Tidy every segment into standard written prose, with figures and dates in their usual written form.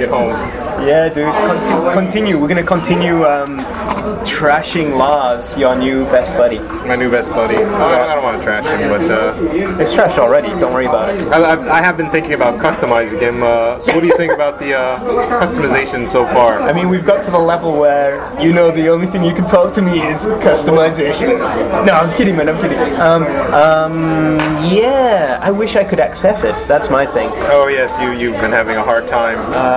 get home. Yeah, dude. Continue. We're gonna continue trashing Lars, your new best buddy. My new best buddy. I don't want to trash him, but It's trashed already. Don't worry about it. I have been thinking about customizing him. So what do you think about the customization so far? I mean, we've got to the level where the only thing you can talk to me is customizations. No, I'm kidding, man. I'm kidding. Yeah, I wish I could access it. That's my thing. Oh yes, you've been having a hard time.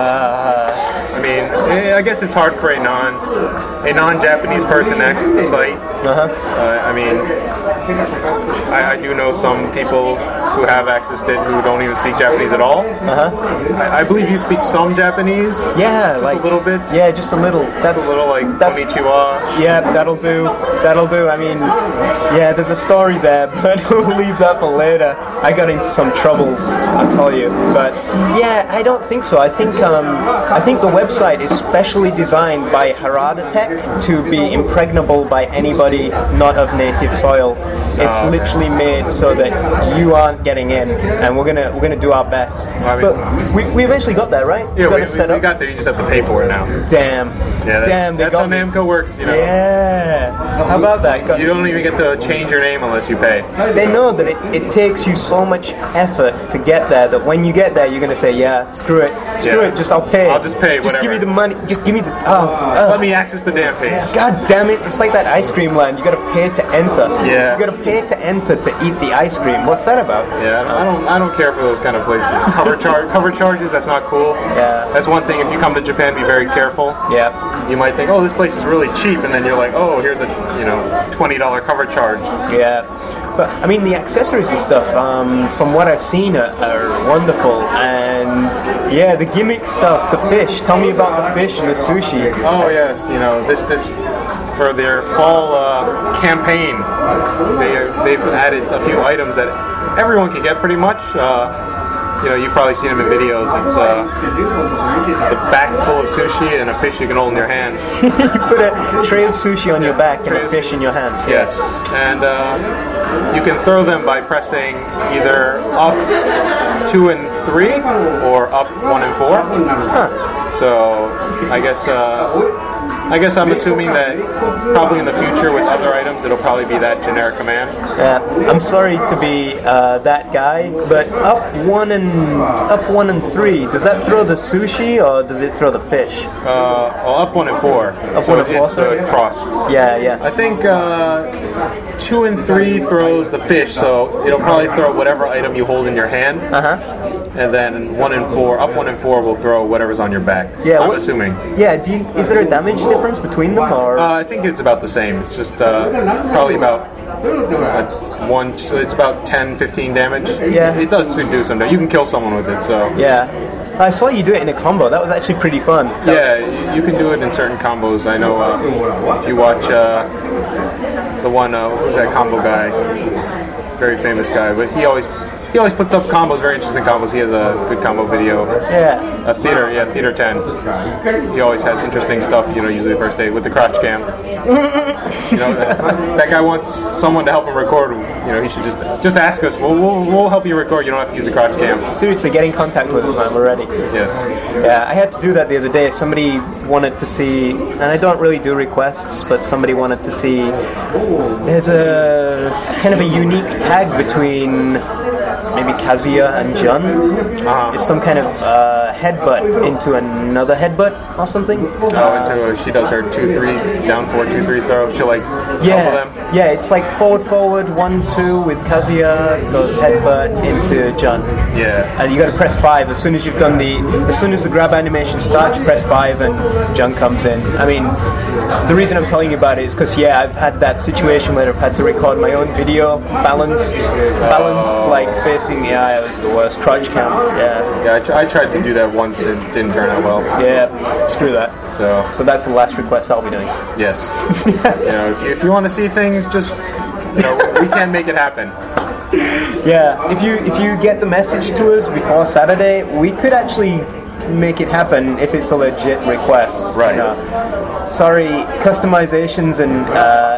I mean, I guess it's hard for a non-Japanese person to access the site. I mean, I do know some people who have accessed it who don't even speak Japanese at all. I believe you speak some Japanese. Yeah, just like a little bit. Yeah, just a little. That's a little like konnichiwa. Yeah, that'll do. I mean, yeah, there's a story there, but we'll leave that for later. I got into some troubles, I'll tell you. But yeah, I don't think so. I think the website is specially designed by Harada Tech to be impregnable by anybody not of native soil. It's literally made so that you aren't getting in, and we're gonna do our best. But we eventually got there, right? Yeah, we got there. You just have to pay for it now. Damn. Yeah, damn. That's how Namco works, Yeah. How about that? You don't even get to change your name unless you pay. They know that it takes you so much effort to get there that when you get there, you're gonna say, yeah, screw it. Just I'll pay. I'll just pay. Just whatever. give me the money. Just give me the. Just let me access the damn page. God damn it! It's like that ice cream land. You gotta pay to enter. Yeah. You gotta pay to enter to eat the ice cream. What's that about? Yeah, I don't care for those kind of places. Cover charges. That's not cool. Yeah. That's one thing. If you come to Japan, be very careful. Yeah. You might think, oh, this place is really cheap, and then you're like, oh, here's a $20 cover charge. Yeah. But I mean, the accessories and stuff, from what I've seen, are wonderful. And yeah, the gimmick stuff, the fish. Tell me about the fish and the sushi. Oh yes, this for their fall campaign, they've added a few items that everyone can get pretty much. You've probably seen them in videos. It's the back full of sushi and a fish you can hold in your hand. You put a tray of sushi on your back and a fish in your hand. Yes, and you can throw them by pressing either up 2 and 3 or up 1 and 4. So I guess I'm assuming that probably in the future with other items it'll probably be that generic command. I'm sorry to be that guy, but up 1 and 3, does that throw the sushi or does it throw the fish? Up 1 and 4. Up 1 and 4, sorry? Cross. Yeah. I think 2 and 3 throws the fish, so it'll probably throw whatever item you hold in your hand. And then 1 and 4, up 1 and 4 will throw whatever's on your back. Yeah, I'm assuming. Yeah, is there a damage difference between them, or? I think it's about the same. It's just probably about it's about 10-15 damage. Yeah. It does do some damage. You can kill someone with it, so. Yeah. I saw you do it in a combo. That was actually pretty fun. You can do it in certain combos. I know if you watch the one, what was that combo guy? Very famous guy, but he always puts up combos, very interesting combos. He has a good combo video. Yeah. Theater 10. He always has interesting stuff, usually the first day with the crotch cam. That guy wants someone to help him record. He should just ask us. We'll help you record. You don't have to use a crotch cam. Seriously, get in contact with us, man. We're ready. Yes. Yeah, I had to do that the other day. Somebody wanted to see, and I don't really do requests, but somebody wanted to see. There's a kind of a unique tag between maybe Kazuya and Jun. It's some kind of headbutt into another headbutt or something. She does her 2-3 down 4 2-3 throw. She'll elbow them. Yeah, it's like forward 1-2 with Kazuya goes headbutt into Jun. Yeah. And you got to press 5 as soon as you've done as soon as the grab animation starts. You press 5 and Jun comes in. I mean, the reason I'm telling you about it is because I've had that situation where I've had to record my own video balanced like facing the eye. It was the worst crotch cam. Yeah, I tried to do that once and it didn't turn out well. Yeah, screw that. So that's the last request I'll be doing. Yes. If you want to see things, just we can make it happen. Yeah, if you get the message to us before Saturday, we could actually make it happen if it's a legit request. Right. Sorry, customizations and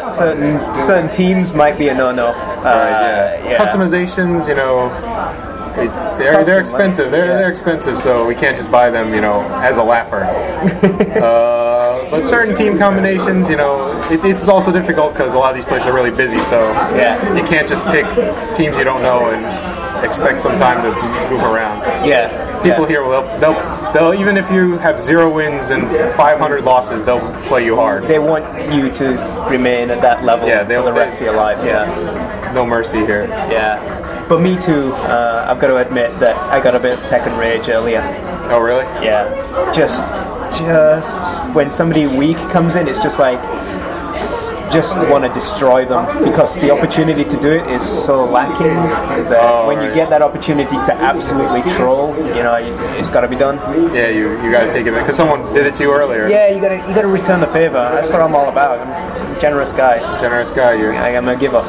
certain teams might be a no-no. Right. Yeah. Customizations, They're expensive. They're expensive, so we can't just buy them, as a laugher. But certain team combinations, it's also difficult because a lot of these places are really busy. So you can't just pick teams you don't know and expect some time to move around. Yeah. People here they'll even if you have 0 wins and 500 losses, they'll play you hard. They want you to remain at that level for the rest of your life. Yeah. No mercy here. Yeah. But me too. I've got to admit that I got a bit of Tekken rage earlier. Oh really? Yeah. Just when somebody weak comes in, it's just like. Just want to destroy them because the opportunity to do it is so lacking that when you get that opportunity to absolutely troll, it's got to be done. Yeah, you got to take it because someone did it to you earlier. Yeah, you got to return the favor. That's what I'm all about. I'm a generous guy. Generous guy, you. I'm a giver.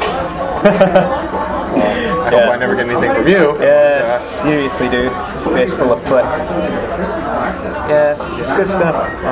I hope I never get anything from you. Yeah, seriously, dude. Face full of foot. Yeah, it's good stuff.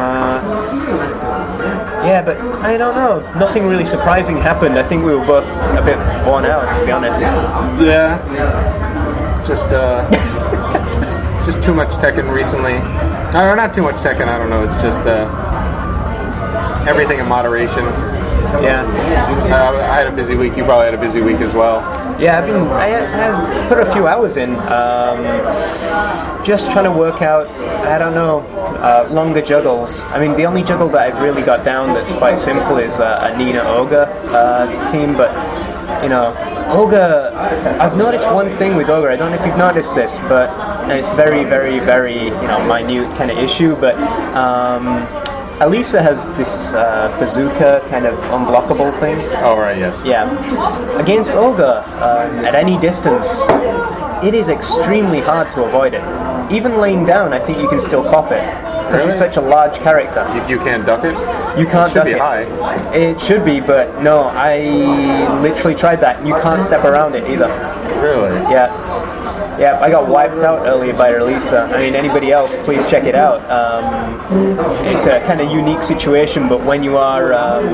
Yeah, but I don't know. Nothing really surprising happened. I think we were both a bit worn out, to be honest. Yeah. Just too much Tekken recently. No, not too much Tekken. I don't know. It's just everything in moderation. Yeah. I had a busy week. You probably had a busy week as well. Yeah, I've put a few hours in, just trying to work out, I don't know, longer juggles. I mean, the only juggle that I've really got down that's quite simple is a Nina Ogre team, but, Ogre, I've noticed one thing with Ogre, I don't know if you've noticed this, but and it's very, very, very, minute kind of issue, but Alisa has this bazooka kind of unblockable thing. Oh, right, yes. Yeah. Against Ogre, at any distance, it is extremely hard to avoid it. Even laying down, I think you can still cop it. Because he's such a large character. You can't duck it? You can't duck it. It should be high. It should be, but no, I literally tried that. You can't step around it either. Really? Yeah. Yeah, I got wiped out earlier by Elisa. I mean, anybody else, please check it out. It's a kind of unique situation, but when you are,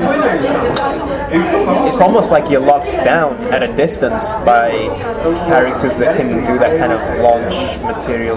it's almost like you're locked down at a distance by characters that can do that kind of launch material.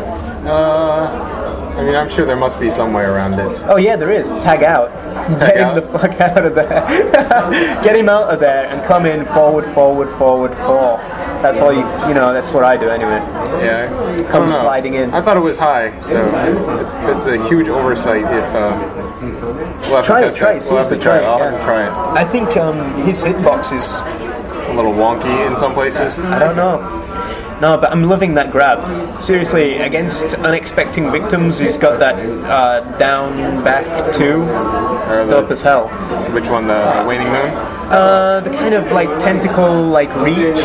I mean, I'm sure there must be some way around it. Oh yeah, there is. Tag out. Get him the fuck out of there. Get him out of there and come in forward, 4. That's all that's what I do anyway. Yeah. Come sliding in. I thought it was high, so it's a huge oversight if we'll have try to it, try it. Seriously, try it. I'll have to try it. I think his hitbox is a little wonky in some places. I don't know. No, but I'm loving that grab. Seriously, against unexpected victims, he's got that down back 2. Dope as hell. Which one, the Waning Moon? The kind of like tentacle reach.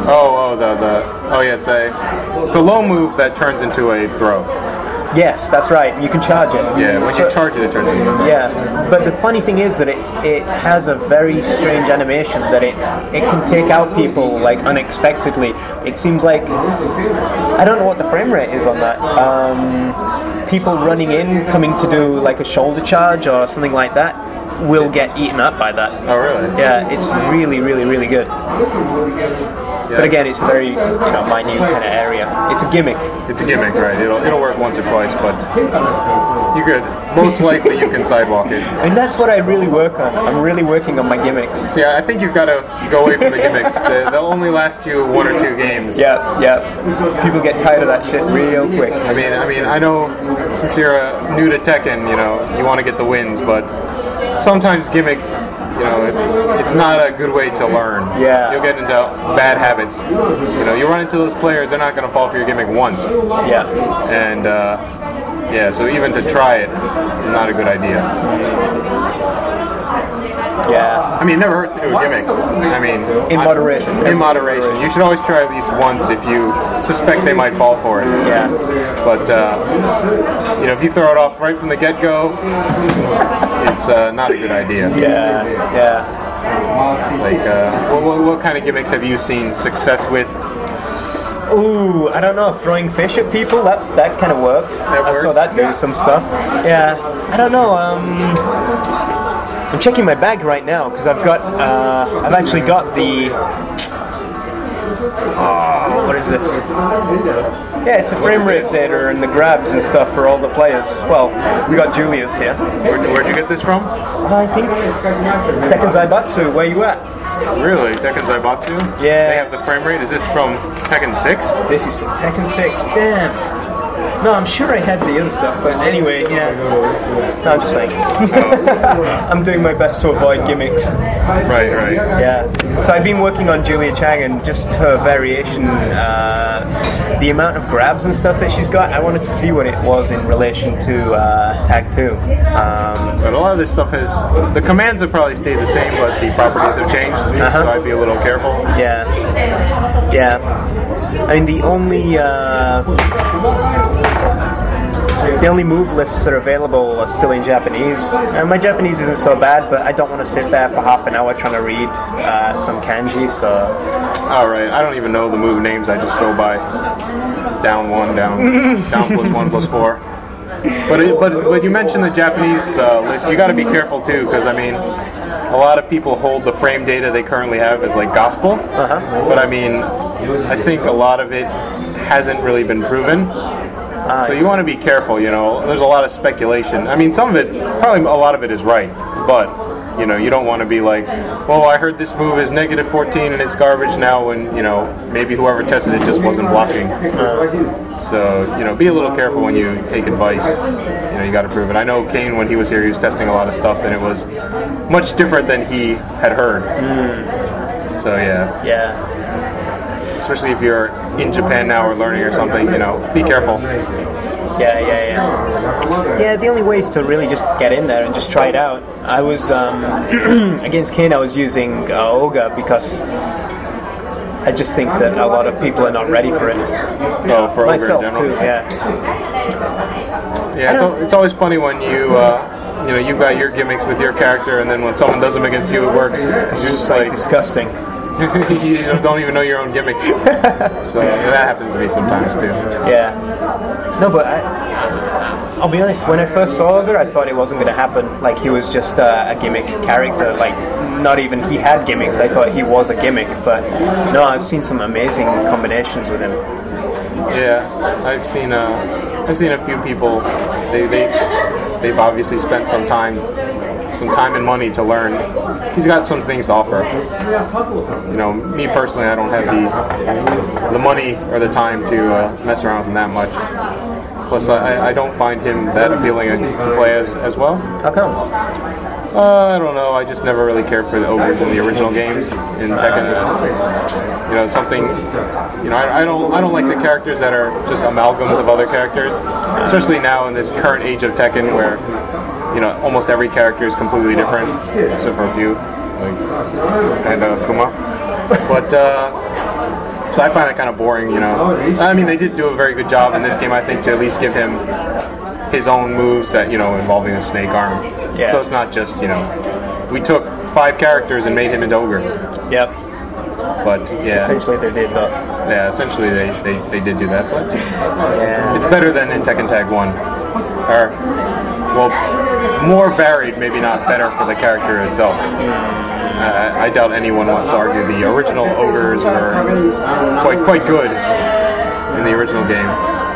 It's a low move that turns into a throw. Yes, that's right. You can charge it. Yeah, when you charge it turns into a throw. Yeah, but the funny thing is that it has a very strange animation that it can take out people unexpectedly. It seems like I don't know what the frame rate is on that. People running in, coming to do a shoulder charge or something like that, will get eaten up by that. Oh, really? Yeah, it's really, really, really good. But again, it's a very minute kind of area. It's a gimmick. It's a gimmick, right? It'll work once or twice, but you could most likely you can sidewalk it. And that's what I really work on. I'm really working on my gimmicks. See, I think you've got to go away from the gimmicks. They'll only last you 1 or 2 games. Yeah. People get tired of that shit real quick. I mean, I know since you're new to Tekken, you want to get the wins, but sometimes gimmicks, it's not a good way to learn. Yeah. You'll get into bad habits. You run into those players, they're not going to fall for your gimmick once. Yeah. And, so even to try it is not a good idea. Yeah. I mean, it never hurts to do a gimmick. I mean, in moderation. In moderation. You should always try at least once if you suspect they might fall for it. Yeah. But, if you throw it off right from the get-go, it's not a good idea. Yeah. What kind of gimmicks have you seen success with? Ooh, I don't know. Throwing fish at people, that kind of worked. I saw that do some stuff. Yeah. I don't know. I'm checking my bag right now because I've actually got the. what is this? Yeah, it's a frame rate data and the grabs and stuff for all the players. Well, we got Julius here. Where'd you get this from? I think Tekken Zaibatsu, where you at? Really? Tekken Zaibatsu? Yeah. They have the frame rate? Is this from Tekken 6? This is from Tekken 6, damn. No, I'm sure I had the other stuff, but anyway, yeah. No, I'm just saying. I'm doing my best to avoid gimmicks. Right. Yeah. So I've been working on Julia Chang and just her variation, the amount of grabs and stuff that she's got. I wanted to see what it was in relation to Tag 2. But a lot of this stuff the commands have probably stayed the same, but the properties have changed, so I'd be a little careful. Yeah. I mean, the only move lifts that are available are still in Japanese. My Japanese isn't so bad, but I don't want to sit there for half an hour trying to read some kanji, so... Alright, I don't even know the move names, I just go by down 1, down +1, +4. But you mentioned the Japanese list, you gotta be careful too, because I mean, a lot of people hold the frame data they currently have as like gospel, but I mean, I think a lot of it hasn't really been proven. So you want to be careful, you know, there's a lot of speculation. I mean, some of it, probably a lot of it is right, but, you know, you don't want to be like, well, I heard this move is -14 and it's garbage now when, you know, maybe whoever tested it just wasn't blocking. So, you know, be a little careful when you take advice. You know, you got to prove it. I know Kane, when he was here, he was testing a lot of stuff and it was much different than he had heard. So, yeah. Yeah. Especially if you're in Japan now or learning or something, you know, be careful. Yeah. Yeah, the only way is to really just get in there and just try it out. I was, against Kane, I was using Oga because I just think that a lot of people are not ready for it. No, for myself Ogre in general. too, yeah. Yeah, it's always funny when you know, you've got your gimmicks with your character and then when someone does them against you, it works. It's just like disgusting. You don't even know your own gimmicks. So that happens to me sometimes too. Yeah. No, but I'll be honest, when I first saw Ogre, I thought it wasn't going to happen. Like, he was just a gimmick character. Like, not even he had gimmicks. I thought he was a gimmick. But no, I've seen some amazing combinations with him. Yeah, I've seen a few people. They've obviously spent some time and money to learn. He's got some things to offer. You know, me personally, I don't have the money or the time to mess around with him that much. Plus, I don't find him that appealing to play as well. How come? I don't know. I just never really cared for the ogres in the original games in Tekken. You know, something. You know, I don't like the characters that are just amalgams of other characters, especially now in this current age of Tekken where, you know, almost every character is completely different, except for a few, like and Kuma. But so I find that kind of boring. You know, I mean, they did do a very good job in this game, I think, to at least give him his own moves that, you know, involving a snake arm. Yeah. So it's not just, you know, we took 5 characters and made him into Ogre. Yep. But yeah, essentially they did that. Yeah, essentially they did do that. But yeah, it's better than in Tekken Tag 1. Or, well, more varied, maybe not better for the character itself. I doubt anyone wants to argue the original ogres were quite good in the original game.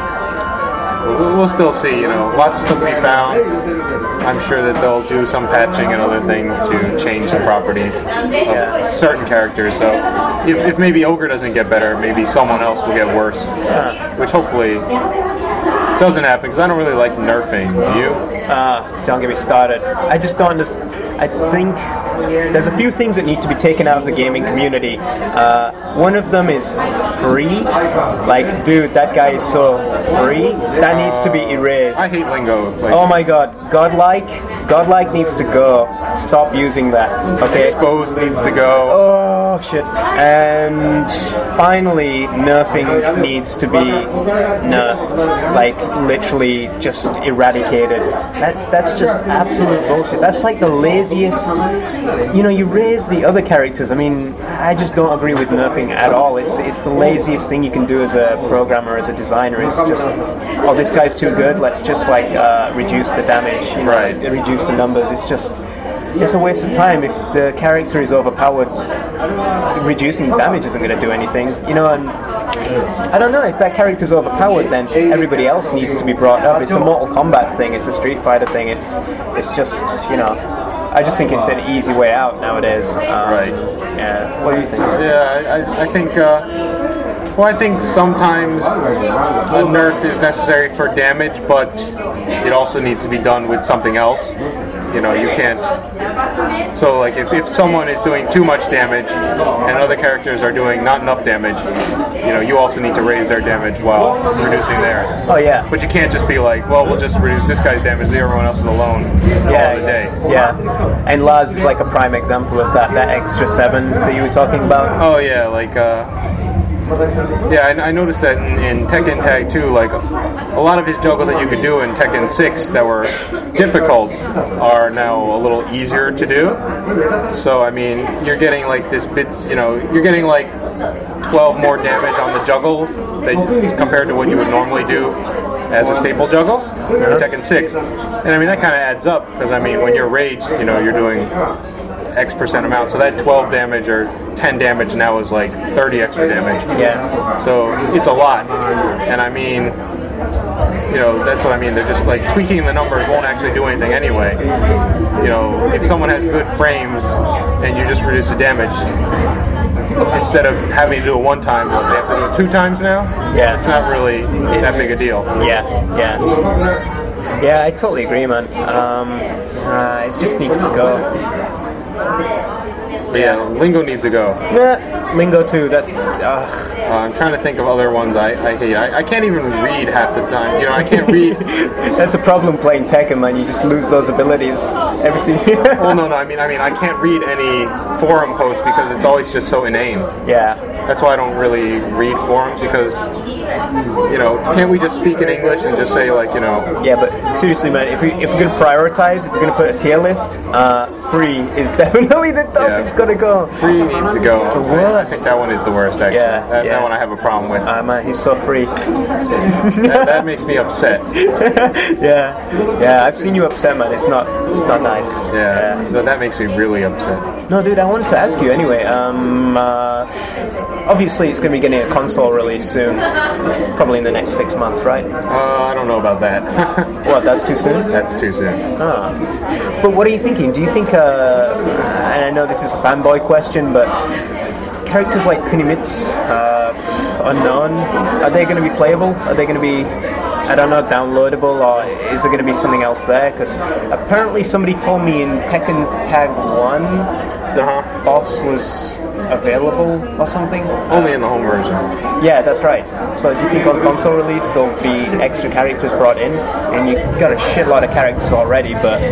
We'll still see, you know, lots of stuff to be found. I'm sure that they'll do some patching and other things to change the properties of certain characters. So if maybe Ogre doesn't get better, maybe someone else will get worse, which hopefully doesn't happen, because I don't really like nerfing. Do you? Don't get me started. I just don't understand. I think there's a few things that need to be taken out of the gaming community. One of them is free. Like, dude, that guy is so free. That needs to be erased. I hate lingo. Like, oh my god. Godlike needs to go. Stop using that. Okay. Exposed needs to go. Oh shit. And finally, nerfing needs to be nerfed. Like, literally just eradicated. That's just absolute bullshit. That's like the laziest. You know, you raise the other characters. I mean, I just don't agree with nerfing at all. It's the laziest thing you can do as a programmer, as a designer. Is just, oh, this guy's too good. Let's just like reduce the damage. You know, right. Reduce the numbers. It's a waste of time. If the character is overpowered, reducing the damage isn't going to do anything. You know, and I don't know, if that character's overpowered, then everybody else needs to be brought up. It's a Mortal Kombat thing, it's a Street Fighter thing, it's just, I just think it's an easy way out nowadays. Right. Yeah. What do you think? Yeah, I think. I think sometimes a nerf is necessary for damage, but it also needs to be done with something else. You can't. So, like, if someone is doing too much damage and other characters are doing not enough damage, you also need to raise their damage while reducing theirs. Oh yeah. But you can't just be like, well, we'll just reduce this guy's damage, leave everyone else alone all the day. Yeah. And Laz is like a prime example of that extra 7 that you were talking about. Oh yeah, like. I noticed that in Tekken Tag 2, like, a lot of his juggles that you could do in Tekken 6 that were difficult are now a little easier to do. So, I mean, you're getting, like, you're getting, like, 12 more damage on the juggle compared to what you would normally do as a staple juggle in Tekken 6. And, I mean, that kind of adds up, because, I mean, when you're raged, you're doing X% amount, so that 12 damage or 10 damage now is like 30 extra damage. Yeah. So it's a lot, and I mean, that's what I mean. They're just like tweaking the numbers won't actually do anything anyway. If someone has good frames and you just reduce the damage, instead of having to do it one time, they have to do it 2 times now. Yeah. It's not really that big a deal. Yeah, I totally agree, man. It just needs to go. But yeah, Lingo needs to go. Yeah, Lingo too. That's. I'm trying to think of other ones I hate. I can't even read half the time. I can't read. That's a problem playing Tekken, man. You just lose those abilities. Everything. Well, no. I mean, I can't read any forum posts because it's always just so inane. Yeah. That's why I don't really read forums, because can't we just speak in English and just say, like, Yeah, but seriously, man, if we're gonna prioritize, if we're gonna put a tier list, free is definitely the top. It's gonna go. Free needs to go. It's the worst. I think that one is the worst, actually. Yeah, that one I have a problem with. Man, he's so free. that makes me upset. Yeah, I've seen you upset, man. It's not nice. Yeah. That makes me really upset. No, dude, I wanted to ask you anyway. Obviously, it's going to be getting a console release soon, probably in the next 6 months, right? I don't know about that. What? That's too soon? That's too soon. But what are you thinking? Do you think? And I know this is a fanboy question, but characters like Kunimitsu, Unknown, are they going to be playable? Are they going to be, I don't know, downloadable, or is there going to be something else there? Because apparently somebody told me in Tekken Tag 1, the boss was available or something. Only in the home version. Yeah, that's right. So do you think on console release there'll be extra characters brought in? And you've got a shitload of characters already, but...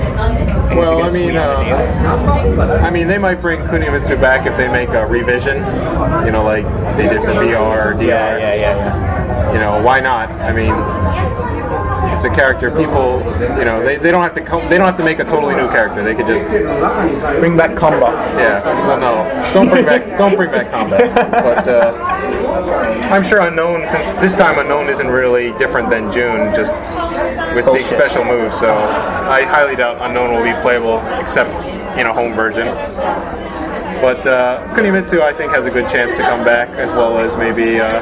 I mean, they might bring Kunimitsu back if they make a revision, like they did for VR or DR. Yeah. Why not? I mean, it's a character. People, they don't have to they don't have to make a totally new character. They could just bring back combat. Yeah. Well, no, don't bring back combat. But I'm sure Unknown, since this time Unknown isn't really different than June, just with big special moves. So I highly doubt Unknown will be playable except in a home version. But Kunimitsu, I think, has a good chance to come back, as well as maybe a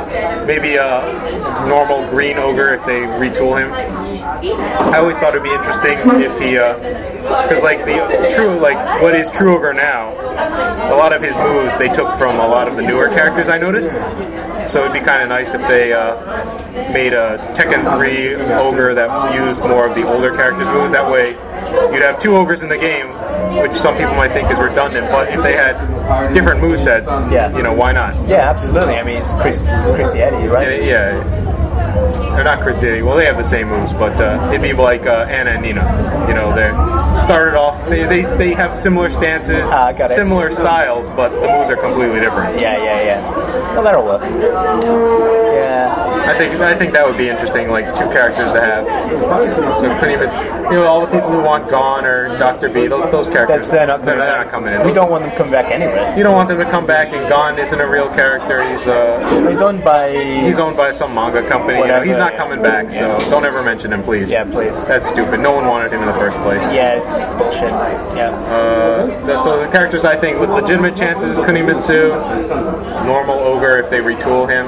normal green ogre if they retool him. I always thought it'd be interesting if he, because what is True Ogre now, a lot of his moves they took from a lot of the newer characters I noticed. So it'd be kind of nice if they made a Tekken 3 ogre that used more of the older characters' moves. That way, you'd have 2 ogres in the game, which some people might think is redundant, but if they had different movesets, why not? Yeah, absolutely. I mean, it's Christianity, right? Yeah. They're not Christianity. Well, they have the same moves, but it'd be like Anna and Nina. They started off, they have similar stances, similar styles, but the moves are completely different. Yeah. Well, that'll work. Yeah. I think that would be interesting, like 2 characters to have. So Kunimitsu, all the people who want Gon or Dr. B, those characters, they're not coming in. We don't want them to come back anyway. You don't want them to come back, and Gon isn't a real character. He's owned by some manga company. Whatever, he's not coming back, so don't ever mention him, please. Yeah, please. That's stupid. No one wanted him in the first place. Yeah, it's bullshit. Yeah. So the characters I think with legitimate chances: Kunimitsu, normal ogre if they retool him.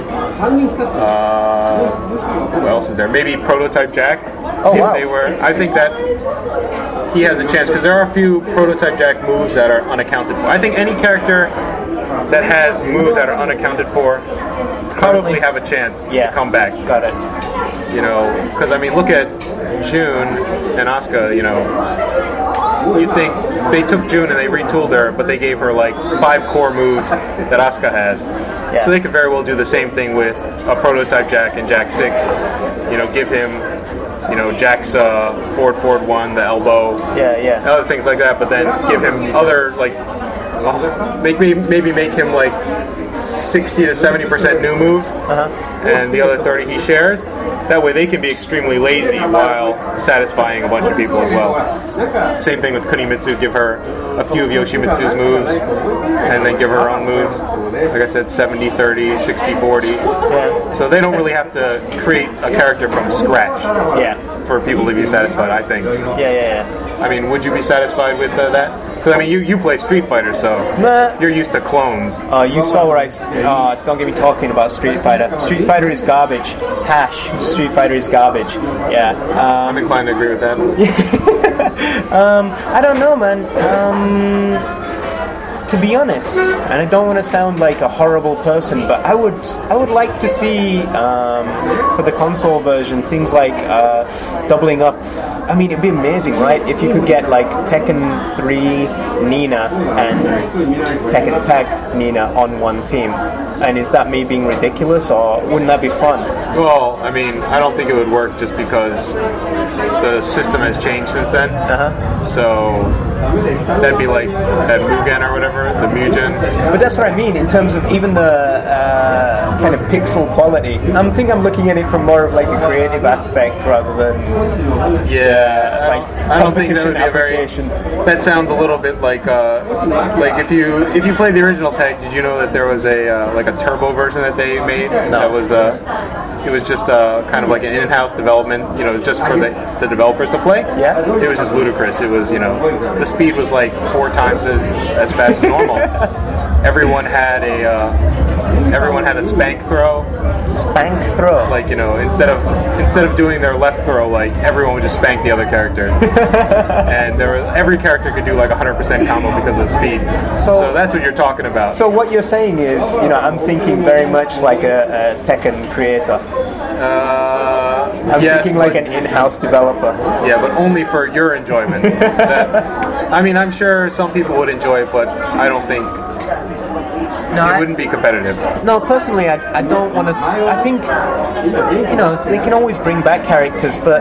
Who else is there? Maybe Prototype Jack. Oh, if wow. they were. I think that he has a chance because there are a few Prototype Jack moves that are unaccounted for. I think any character that has moves that are unaccounted for probably have a chance to come back. Got it. Because look at June and Asuka. You'd think they took June and they retooled her, but they gave her like 5 core moves that Asuka has. Yeah. So they could very well do the same thing with a Prototype Jack and Jack 6. Give him, Jack's forward 1, the elbow, other things like that. But then give him other maybe make him like 60 to 70% new moves, and the other 30 he shares. That way they can be extremely lazy while satisfying a bunch of people as well. Same thing with Kunimitsu, give her a few of Yoshimitsu's moves, and then give her own moves. Like I said, 70-30, 60-40. Yeah. So they don't really have to create a character from scratch for people to be satisfied, I think. Yeah. Would you be satisfied with that? Because you play Street Fighter, so you're used to clones. You saw where don't get me talking about Street Fighter. Street Fighter is garbage. Street Fighter is garbage. Yeah. I'm inclined to agree with that. I don't know, man. To be honest, and I don't want to sound like a horrible person, but I would like to see for the console version things like doubling up. It'd be amazing, right? If you could get like Tekken 3 Nina and Tekken Tag Nina on one team. And is that me being ridiculous, or wouldn't that be fun? Well, I don't think it would work just because the system has changed since then. So that'd be like that Mugen or whatever, the Mugen. But that's what I mean in terms of even the kind of pixel quality. I'm looking at it from more of like a creative aspect rather than I don't think that would be a very. That sounds a little bit like if you played the original Tag, did you know that there was a turbo version that they made? No. That was it was just kind of like an in-house development, just for the developers to play. Yeah. It was just ludicrous. It was, the speed was like 4 times as fast as normal. Everyone had a spank throw. Spank throw. Like, instead of doing their left throw, like everyone would just spank the other character. And every character could do like 100% combo because of the speed. So that's what you're talking about. So what you're saying is, I'm thinking very much like a Tekken creator. I'm thinking like an in-house developer. Yeah, but only for your enjoyment. I'm sure some people would enjoy it, but I don't think it wouldn't be competitive. No, personally, I don't want to. I think, they can always bring back characters, but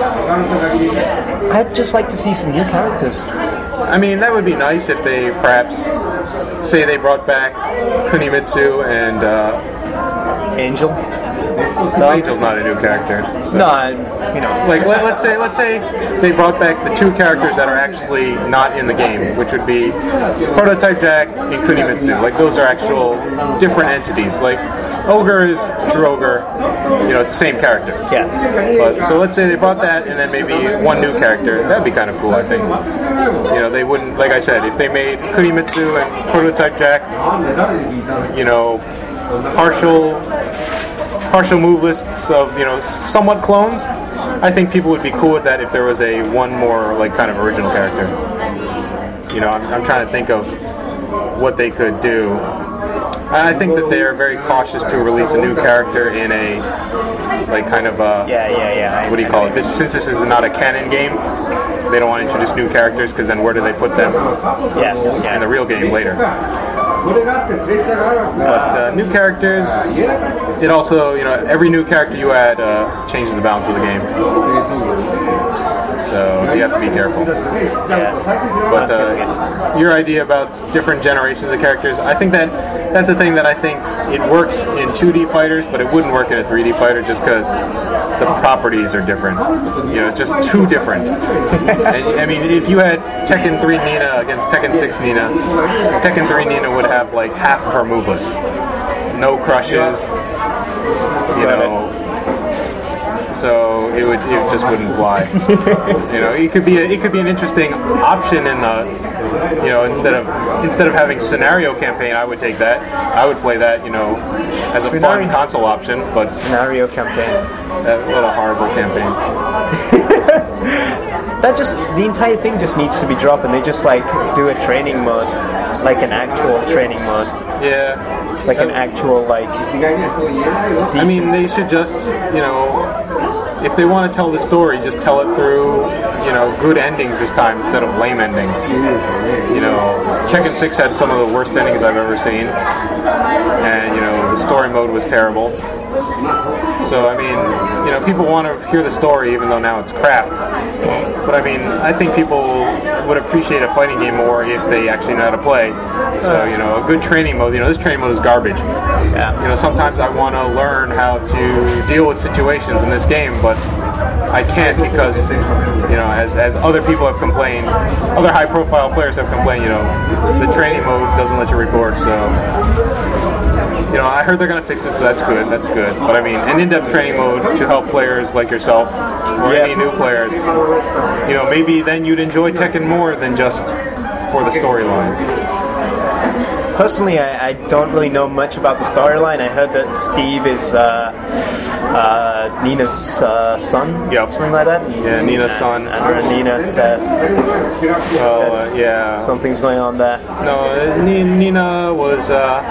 I'd just like to see some new characters. That would be nice if they perhaps say they brought back Kunimitsu and Angel. No, Angel's not a new character. So. No, Like let's say they brought back the 2 characters that are actually not in the game, which would be Prototype Jack and Kunimitsu. Like those are actual different entities. Like Ogre is True Ogre. It's the same character. Yeah. But so let's say they brought that and then maybe one new character. That'd be kind of cool, I think. They wouldn't, like I said, if they made Kunimitsu and Prototype Jack, partial move lists of somewhat clones. I think people would be cool with that if there was one more like kind of original character. I'm trying to think of what they could do. I think that they are very cautious to release a new character in a like kind of what do you call it? Since this is not a canon game, they don't want to introduce new characters because then where do they put them? In the real game later. But new characters, it also, every new character you add changes the balance of the game. So, have to be careful. Yeah. But your idea about different generations of characters, I think that's a thing that I think it works in 2D fighters, but it wouldn't work in a 3D fighter just because the properties are different. You know, it's just too different. And, I mean, if you had Tekken 3 Nina against Tekken 6 Nina, Tekken 3 Nina would have like half of her move list. No crushes, you know. So it just wouldn't fly. You know, it could be an interesting option in the, you know, instead of having scenario campaign, I would take that. I would play that, you know, as a fun console option. But scenario campaign. What a horrible campaign. The entire thing just needs to be dropped, and they just like do a training mode, like an actual training mode. Yeah. Like an actual like. I mean, they should just, you know, if they want to tell the story, just tell it through, you know, good endings this time instead of lame endings. You know, Tekken 6 had some of the worst endings I've ever seen, and you know, the story mode was terrible. So I mean, you know, people want to hear the story even though now it's crap. But I mean, I think people would appreciate a fighting game more if they actually know how to play. So, you know, a good training mode, you know, this training mode is garbage. Yeah. You know, sometimes I want to learn how to deal with situations in this game, but I can't because, you know, as other people have complained, other high-profile players have complained, you know, the training mode doesn't let you record, so... You know, I heard they're going to fix it, so that's good. But I mean, an in-depth training mode to help players like yourself or any new players, you know, maybe then you'd enjoy Tekken more than just for the storyline. Personally, I don't really know much about the storyline. I heard that Steve is Nina's son, something like that. Yeah, Nina's son. And Nina, yeah. Something's going on there. No, Nina was...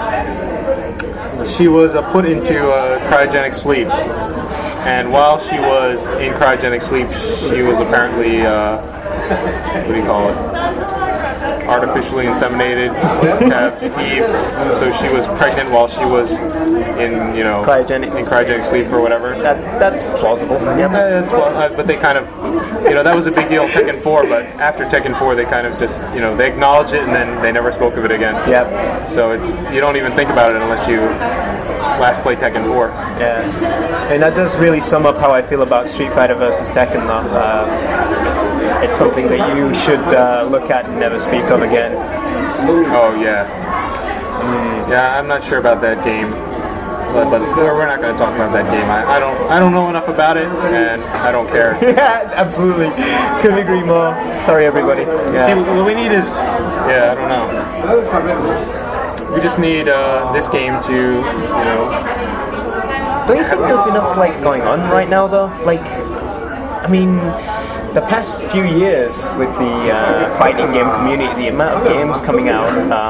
she was put into cryogenic sleep, and while she was in cryogenic sleep, she was apparently, what do you call it? Artificially inseminated to have Steve, so she was pregnant while she was in, you know, cryogenic sleep or whatever. That's plausible. Yeah, that's but they kind of, you know, that was a big deal in Tekken 4, but after Tekken 4 they kind of just, you know, they acknowledged it and then they never spoke of it again. Yep. So you don't even think about it unless you last played Tekken 4. Yeah. And that does really sum up how I feel about Street Fighter versus Tekken though. It's something that you should look at and never speak of again. Oh yeah. Yeah, I'm not sure about that game, but we're not going to talk about that game. I don't know enough about it, and I don't care. Yeah, absolutely. Couldn't agree more. Sorry, everybody. Yeah. See, what we need is, I don't know. We just need this game to, you know. Don't you think there's enough like going on right now though? Like, I mean, the past few years with the fighting game community, the amount of games coming out,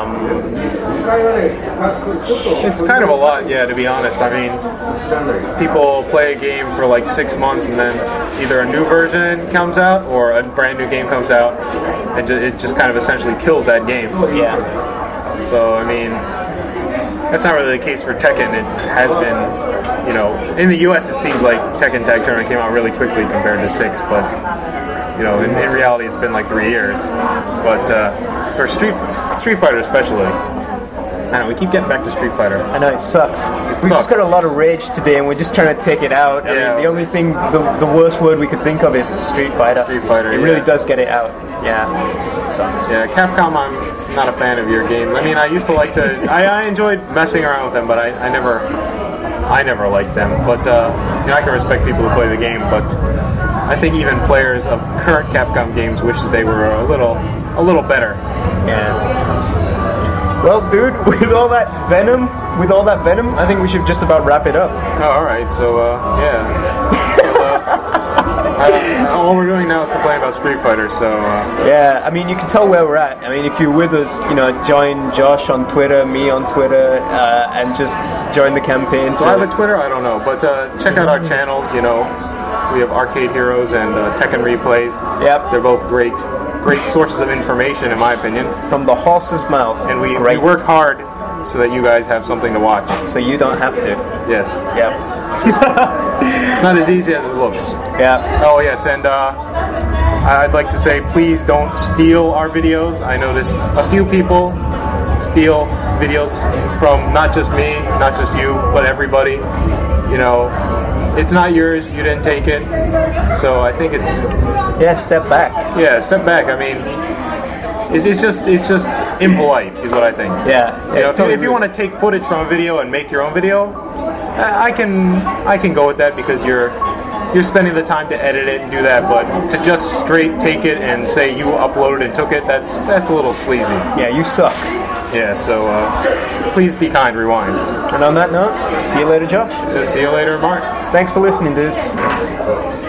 it's kind of a lot, yeah, to be honest. I mean, people play a game for like 6 months and then either a new version comes out or a brand new game comes out, and it just kind of essentially kills that game. Yeah. So, I mean, that's not really the case for Tekken. It has been, you know, in the US it seems like Tekken Tag Tournament came out really quickly compared to 6, but, you know, in reality it's been like 3 years. But for Street Fighter especially, I know, we keep getting back to Street Fighter. I know, it sucks. We just got a lot of rage today and we're just trying to take it out. I mean, the only thing, the worst word we could think of is Street Fighter. Street Fighter, It really does get it out. Yeah, it sucks. Yeah, Capcom, I'm not a fan of your games. I mean, I used to like to, I enjoyed messing around with them, but I never liked them. But, you know, I can respect people who play the game, but I think even players of current Capcom games wish they were a little better. Yeah. Well, dude, with all that venom, I think we should just about wrap it up. Oh, all right. So, yeah. All we're doing now is complaining about Street Fighter. So. Yeah, I mean, you can tell where we're at. I mean, if you're with us, you know, join Josh on Twitter, me on Twitter, and just join the campaign. Do I have a Twitter? I don't know, but check out our channels. You know, we have Arcade Heroes and Tekken Replays. Yep. They're both great sources of information, in my opinion. From the horse's mouth. And we work hard so that you guys have something to watch. So you don't have to. Yes. Yep. Not as easy as it looks. Yeah. Oh yes, and I'd like to say, please don't steal our videos. I notice a few people steal videos from not just me, not just you, but everybody. You know, it's not yours. You didn't take it. So I think it's... Yeah, step back. Yeah, step back. I mean, it's just impolite, is what I think. Yeah. You know, if you want to take footage from a video and make your own video, I can go with that because you're spending the time to edit it and do that. But to just straight take it and say you uploaded and took it, that's a little sleazy. Yeah, you suck. Yeah, so please be kind, rewind. And on that note, see you later, Josh. See you later, Mark. Thanks for listening, dudes.